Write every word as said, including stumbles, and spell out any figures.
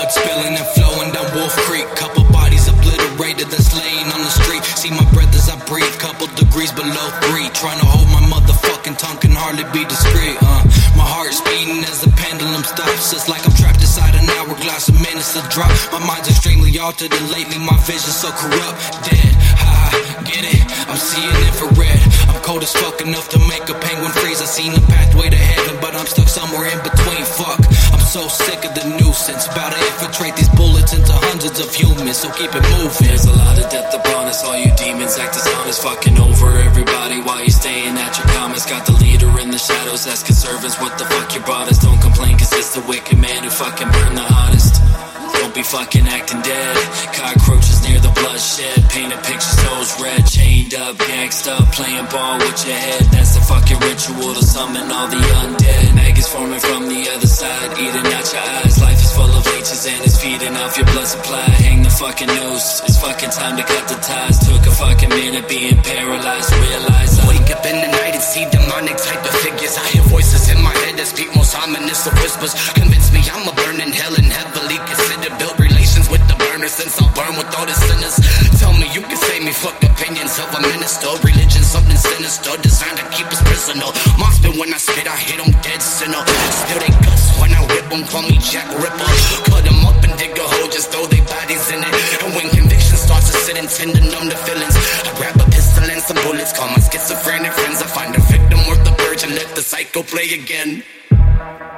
blood spilling and flowing down Wolf Creek. Couple bodies obliterated that's laying on the street. See my breath as I breathe, couple degrees below three. Trying to hold my motherfucking tongue, can hardly be discreet. uh My heart's beating as the pendulum stops. It's like I'm trapped inside an hourglass of minutes to drop. My mind's extremely altered and lately my vision's so corrupt. Dead, ha, get it? I'm seeing infrared. I'm cold as fuck enough to make a penguin freeze. I seen the pathway to heaven, but I'm stuck somewhere in between. Fuck, I'm so sick of the nuisance. About to infiltrate these bullets into hundreds of humans, so keep it moving. There's a lot of death upon us. All you demons act dishonest, fucking over everybody while you staying at your comments. Got the leader in the shadows asking servants what the fuck you brought us. Don't complain cause it's the wicked man who fucking burned the hottest. Don't be fucking acting dead. Cockroaches near the bloodshed, painted pictures, nose red, chained up, gangsta up, playing ball with your head. That's the fucking ritual to summon all the undead. Maggots forming from the other side, eating out your eyes. Life is full of leeches and it's feeding off your blood supply. Hang the fucking noose, it's fucking time to cut the ties. Took a fucking minute being paralyzed, realize I wake up in the night and see demonic type of figures. I hear voices in my head that speak most ominous of whispers. Convince me I'm a burning hell and heavily considered. Build relations with the burner since I'll burn with all the sinners. Tell me you can save me, fuck opinions of a minister. Religion something sinister, designed to keep us prisoner. Monster when I spit, I hit them dead sinner. Still they guts when I whip them, call me Jack Ripper. Cut them up and dig a hole, just throw their bodies in it. And when conviction starts to sit and tend to numb the feelings, I grab a pistol and some bullets, call my schizophrenic friends. I find a victim worth the purge and let the cycle play again.